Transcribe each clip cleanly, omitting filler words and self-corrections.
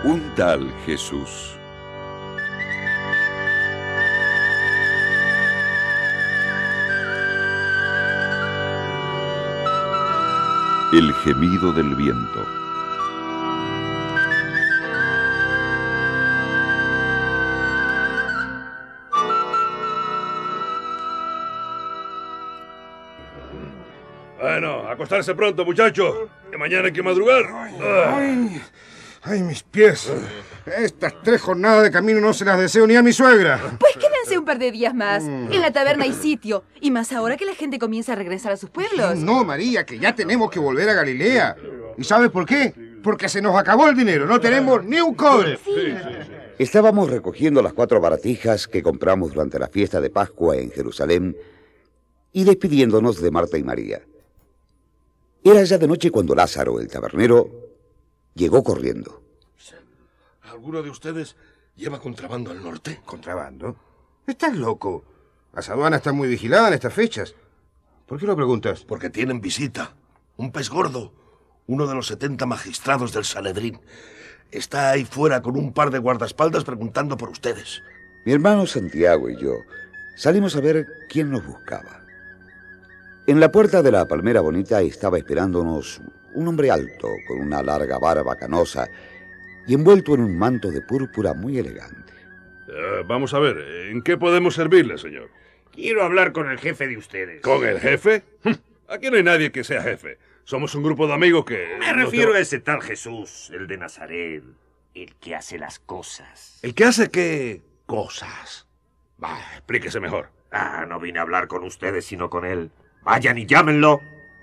Un tal Jesús. El gemido del viento. Bueno, acostarse pronto, muchachos, que mañana hay que madrugar. ¡Ay, mis pies! Estas 3 jornadas de camino no se las deseo ni a mi suegra. Pues quédense un par de días más. En la taberna hay sitio. Y más ahora que la gente comienza a regresar a sus pueblos. No, María, que ya tenemos que volver a Galilea. ¿Y sabes por qué? Porque se nos acabó el dinero. No tenemos ni un cobre. Estábamos recogiendo las 4 baratijas que compramos durante la fiesta de Pascua en Jerusalén y despidiéndonos de Marta y María. Era ya de noche cuando Lázaro, el tabernero, llegó corriendo. ¿Alguno de ustedes lleva contrabando al norte? ¿Contrabando? ¿Estás loco? Las aduanas están muy vigiladas en estas fechas. ¿Por qué lo preguntas? Porque tienen visita. Un pez gordo. Uno de los 70 magistrados del Sanedrín. Está ahí fuera con un par de guardaespaldas preguntando por ustedes. Mi hermano Santiago y yo salimos a ver quién nos buscaba. En la puerta de la Palmera Bonita estaba esperándonos un hombre alto, con una larga barba canosa y envuelto en un manto de púrpura muy elegante. Vamos a ver, ¿en qué podemos servirle, señor? Quiero hablar con el jefe de ustedes. ¿Con el jefe? Aquí no hay nadie que sea jefe. Somos un grupo de amigos que... Me refiero a ese tal Jesús, el de Nazaret, el que hace las cosas. ¿El que hace qué cosas? Va, explíquese mejor. No vine a hablar con ustedes, sino con él. Vayan y llámenlo.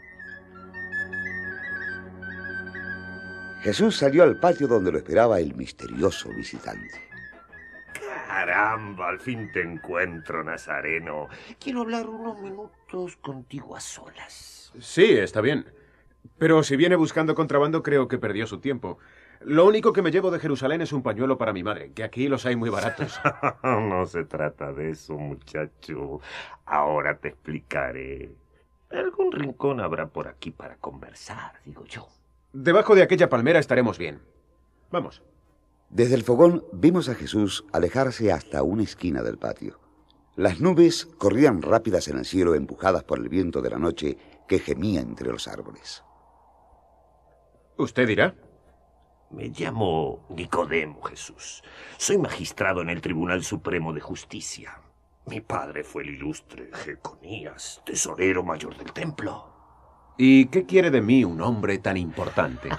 Jesús salió al patio donde lo esperaba el misterioso visitante. Caramba, al fin te encuentro, Nazareno. Quiero hablar unos minutos contigo a solas. Sí, está bien. Pero si viene buscando contrabando, creo que perdió su tiempo. Lo único que me llevo de Jerusalén es un pañuelo para mi madre, que aquí los hay muy baratos. No se trata de eso, muchacho. Ahora te explicaré. Algún rincón habrá por aquí para conversar, digo yo. Debajo de aquella palmera estaremos bien. Vamos. Desde el fogón vimos a Jesús alejarse hasta una esquina del patio. Las nubes corrían rápidas en el cielo, empujadas por el viento de la noche que gemía entre los árboles. ¿Usted dirá? Me llamo Nicodemo, Jesús. Soy magistrado en el Tribunal Supremo de Justicia. Mi padre fue el ilustre Jeconías, tesorero mayor del templo. ¿Y qué quiere de mí un hombre tan importante?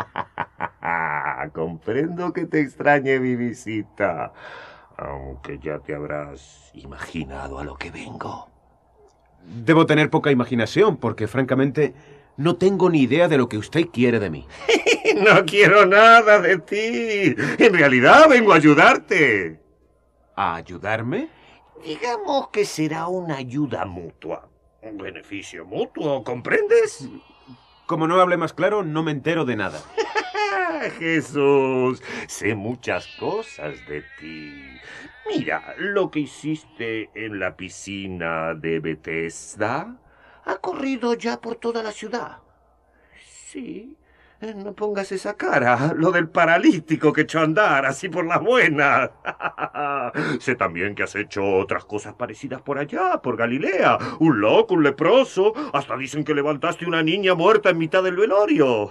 Comprendo que te extrañe mi visita, aunque ya te habrás imaginado a lo que vengo. Debo tener poca imaginación, porque francamente no tengo ni idea de lo que usted quiere de mí. No quiero nada de ti. En realidad vengo a ayudarte. ¿A ayudarme? Digamos que será una ayuda mutua. Un beneficio mutuo, ¿comprendes? Como no hable más claro, no me entero de nada. Jesús, sé muchas cosas de ti. Mira, lo que hiciste en la piscina de Bethesda ha corrido ya por toda la ciudad. Sí, no pongas esa cara, lo del paralítico que echó a andar, así por las buenas. Sé también que has hecho otras cosas parecidas por allá, por Galilea. Un loco, un leproso, hasta dicen que levantaste una niña muerta en mitad del velorio.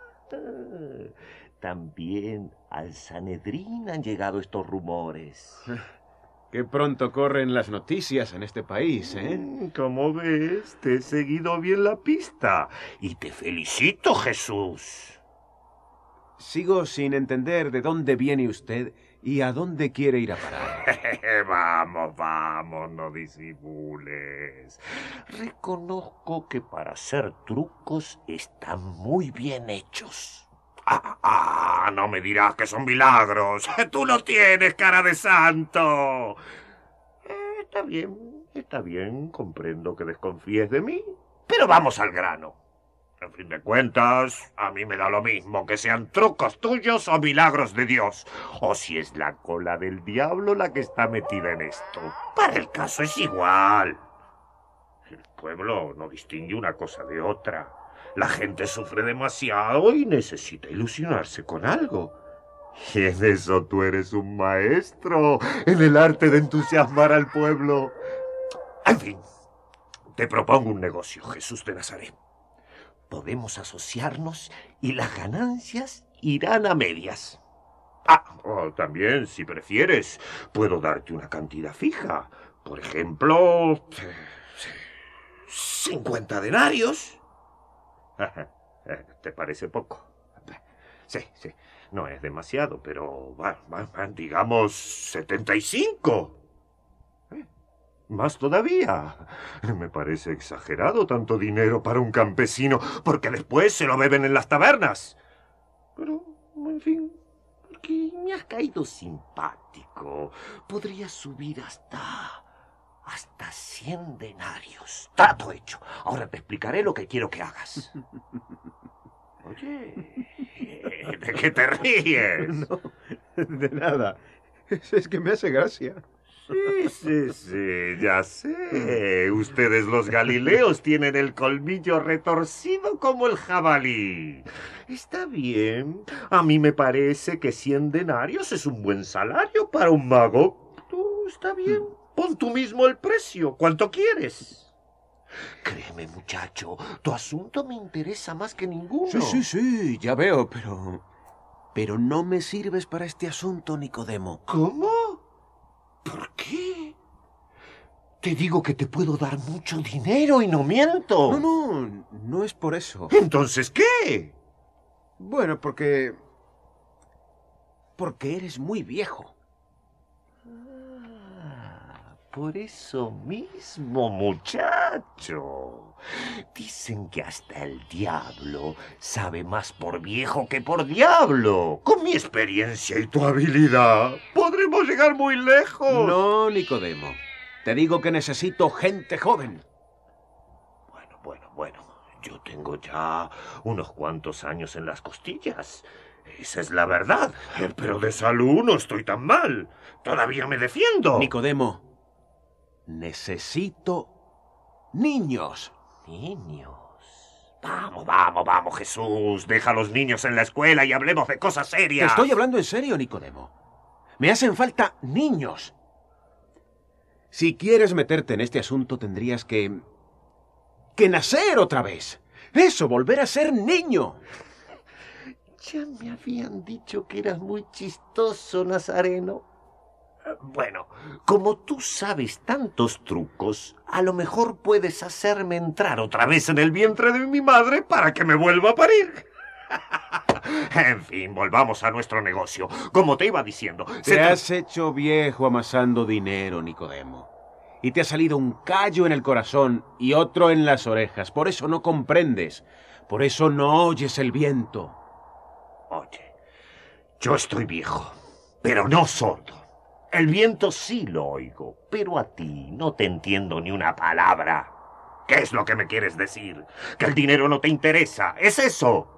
También al Sanedrín han llegado estos rumores. Qué pronto corren las noticias en este país, ¿eh? Como ves, te he seguido bien la pista. Y te felicito, Jesús. Sigo sin entender de dónde viene usted y a dónde quiere ir a parar. Vamos, no disimules. Reconozco que para hacer trucos están muy bien hechos. No me dirás que son milagros. Tú no tienes cara de santo. Está bien, comprendo que desconfíes de mí, pero vamos al grano. En fin de cuentas, a mí me da lo mismo que sean trucos tuyos o milagros de Dios, o si es la cola del diablo la que está metida en esto. Para el caso es igual. El pueblo no distingue una cosa de otra. La gente sufre demasiado y necesita ilusionarse con algo. Y en eso tú eres un maestro, en el arte de entusiasmar al pueblo. En fin, te propongo un negocio, Jesús de Nazaret. Podemos asociarnos y las ganancias irán a medias. También, si prefieres, puedo darte una cantidad fija. Por ejemplo, 50 denarios. ¿Te parece poco? Sí. No es demasiado, pero digamos 75. Más todavía. Me parece exagerado tanto dinero para un campesino, porque después se lo beben en las tabernas. Pero, en fin, porque me has caído simpático. Podría subir hasta 100 denarios. Trato hecho. Ahora te explicaré lo que quiero que hagas. Oye, ¿de qué te ríes? No, de nada. Es que me hace gracia. Sí, ya sé. Ustedes los galileos tienen el colmillo retorcido como el jabalí. Está bien. A mí me parece que 100 denarios es un buen salario para un mago. Está bien. Pon tú mismo el precio. ¿Cuánto quieres? Créeme, muchacho, tu asunto me interesa más que ninguno. Sí, ya veo, pero no me sirves para este asunto, Nicodemo. ¿Cómo? ¿Por qué? Te digo que te puedo dar mucho dinero y no miento. No es por eso. ¿Entonces qué? Bueno, porque eres muy viejo. Por eso mismo, muchacho. Dicen que hasta el diablo sabe más por viejo que por diablo. Con mi experiencia y tu habilidad, podremos llegar muy lejos. No, Nicodemo. Te digo que necesito gente joven. Bueno. Yo tengo ya unos cuantos años en las costillas. Esa es la verdad. Pero de salud no estoy tan mal. Todavía me defiendo. Nicodemo, necesito niños. ¿Niños? Vamos, Jesús. Deja a los niños en la escuela y hablemos de cosas serias. Te estoy hablando en serio, Nicodemo. Me hacen falta niños. Si quieres meterte en este asunto, tendrías que nacer otra vez. Eso, volver a ser niño. Ya me habían dicho que eras muy chistoso, Nazareno. Bueno, como tú sabes tantos trucos, a lo mejor puedes hacerme entrar otra vez en el vientre de mi madre para que me vuelva a parir. En fin, volvamos a nuestro negocio. Como te iba diciendo... Te has hecho viejo amasando dinero, Nicodemo. Y te ha salido un callo en el corazón y otro en las orejas. Por eso no comprendes. Por eso no oyes el viento. Oye, yo estoy viejo, pero no sordo. El viento sí lo oigo, pero a ti no te entiendo ni una palabra. ¿Qué es lo que me quieres decir? ¿Que el dinero no te interesa? ¿Es eso?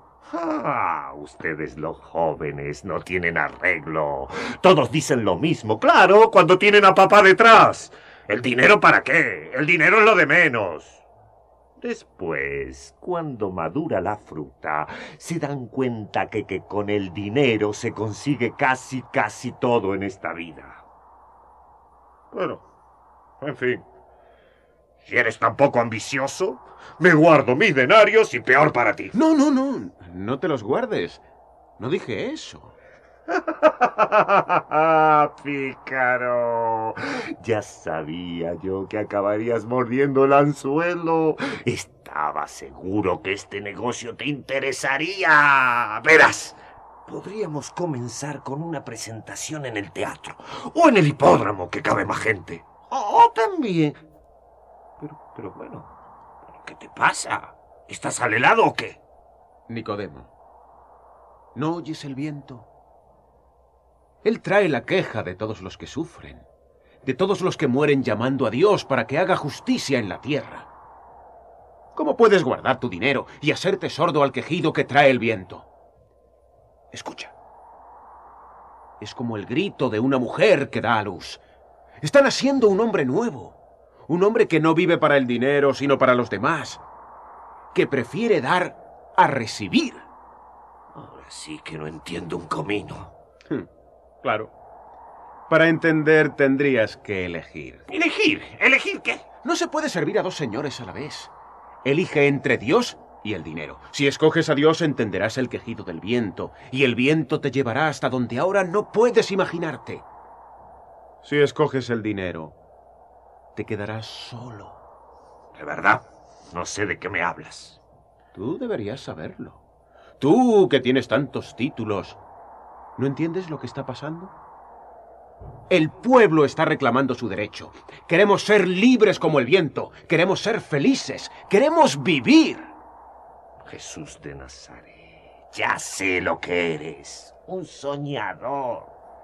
Ustedes los jóvenes no tienen arreglo. Todos dicen lo mismo, claro, cuando tienen a papá detrás. ¿El dinero para qué? El dinero es lo de menos. Después, cuando madura la fruta, se dan cuenta que con el dinero se consigue casi todo en esta vida. Bueno, en fin. Si eres tan poco ambicioso, me guardo mis denarios y peor para ti. No. No te los guardes. No dije eso. Pícaro. Ya sabía yo que acabarías mordiendo el anzuelo. Estaba seguro que este negocio te interesaría. Verás, podríamos comenzar con una presentación en el teatro o en el hipódromo, que cabe más gente. O también... Pero bueno, ¿qué te pasa? ¿Estás al helado o qué? Nicodemo, ¿no oyes el viento? Él trae la queja de todos los que sufren, de todos los que mueren llamando a Dios para que haga justicia en la tierra. ¿Cómo puedes guardar tu dinero y hacerte sordo al quejido que trae el viento? Escucha. Es como el grito de una mujer que da a luz. Está naciendo un hombre nuevo. Un hombre que no vive para el dinero, sino para los demás. Que prefiere dar a recibir. Ahora sí que no entiendo un comino. Claro. Para entender tendrías que elegir. ¿Elegir? ¿Elegir qué? No se puede servir a dos señores a la vez. Elige entre Dios y el dinero. Si escoges a Dios, entenderás el quejido del viento, y el viento te llevará hasta donde ahora no puedes imaginarte. Si escoges el dinero, te quedarás solo. De verdad, no sé de qué me hablas. Tú deberías saberlo. Tú, que tienes tantos títulos, ¿no entiendes lo que está pasando? El pueblo está reclamando su derecho. Queremos ser libres como el viento. Queremos ser felices. Queremos vivir. Jesús de Nazaret, ya sé lo que eres. Un soñador.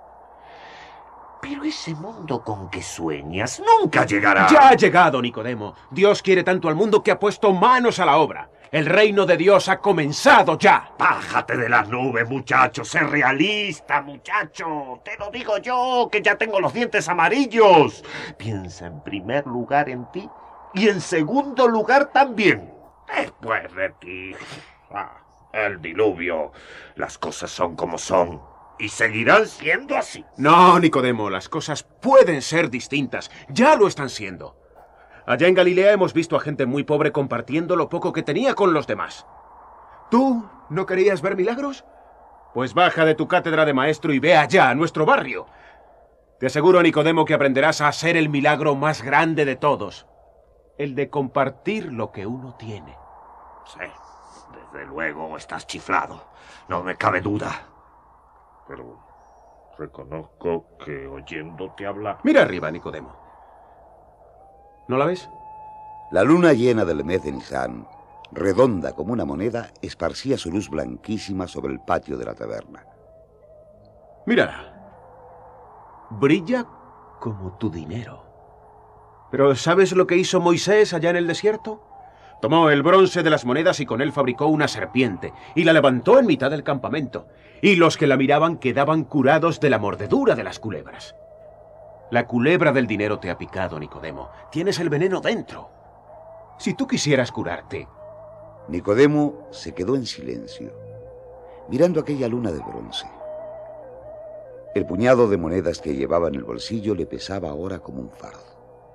Pero ese mundo con que sueñas nunca llegará. Ya ha llegado, Nicodemo. Dios quiere tanto al mundo que ha puesto manos a la obra. El reino de Dios ha comenzado ya. Bájate de las nubes, muchacho. Sé realista, muchacho. Te lo digo yo, que ya tengo los dientes amarillos. Piensa en primer lugar en ti y en segundo lugar también. Después de ti. El diluvio. Las cosas son como son y seguirán siendo así. No, Nicodemo, las cosas pueden ser distintas. Ya lo están siendo. Allá en Galilea hemos visto a gente muy pobre compartiendo lo poco que tenía con los demás. ¿Tú no querías ver milagros? Pues baja de tu cátedra de maestro y ve allá, a nuestro barrio. Te aseguro, Nicodemo, que aprenderás a hacer el milagro más grande de todos. El de compartir lo que uno tiene. Sí, desde luego estás chiflado. No me cabe duda. Pero reconozco que oyéndote hablar... Mira arriba, Nicodemo. ¿No la ves? La luna llena del mes de Nisan, redonda como una moneda, esparcía su luz blanquísima sobre el patio de la taberna. Mírala. Brilla como tu dinero. Pero ¿sabes lo que hizo Moisés allá en el desierto? Tomó el bronce de las monedas y con él fabricó una serpiente, y la levantó en mitad del campamento, y los que la miraban quedaban curados de la mordedura de las culebras. La culebra del dinero te ha picado, Nicodemo. Tienes el veneno dentro. Si tú quisieras curarte... Nicodemo se quedó en silencio, mirando aquella luna de bronce. El puñado de monedas que llevaba en el bolsillo le pesaba ahora como un fardo.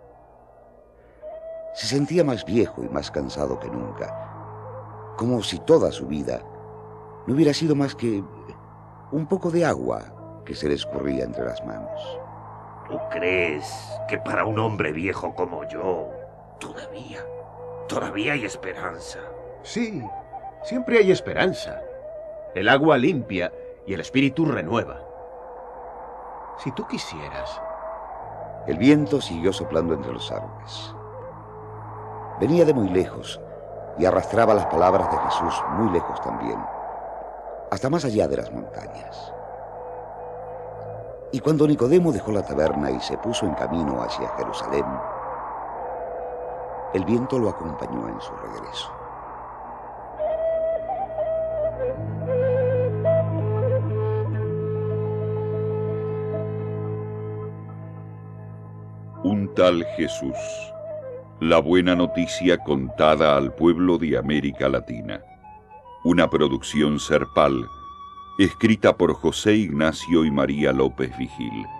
Se sentía más viejo y más cansado que nunca, como si toda su vida no hubiera sido más que un poco de agua que se le escurría entre las manos. ¿Tú crees que para un hombre viejo como yo todavía hay esperanza? Sí, siempre hay esperanza. El agua limpia y el espíritu renueva. Si tú quisieras... El viento siguió soplando entre los árboles. Venía de muy lejos y arrastraba las palabras de Jesús muy lejos también, hasta más allá de las montañas. Y cuando Nicodemo dejó la taberna y se puso en camino hacia Jerusalén, el viento lo acompañó en su regreso. Un tal Jesús. La buena noticia contada al pueblo de América Latina. Una producción Serpal, escrita por José Ignacio y María López Vigil.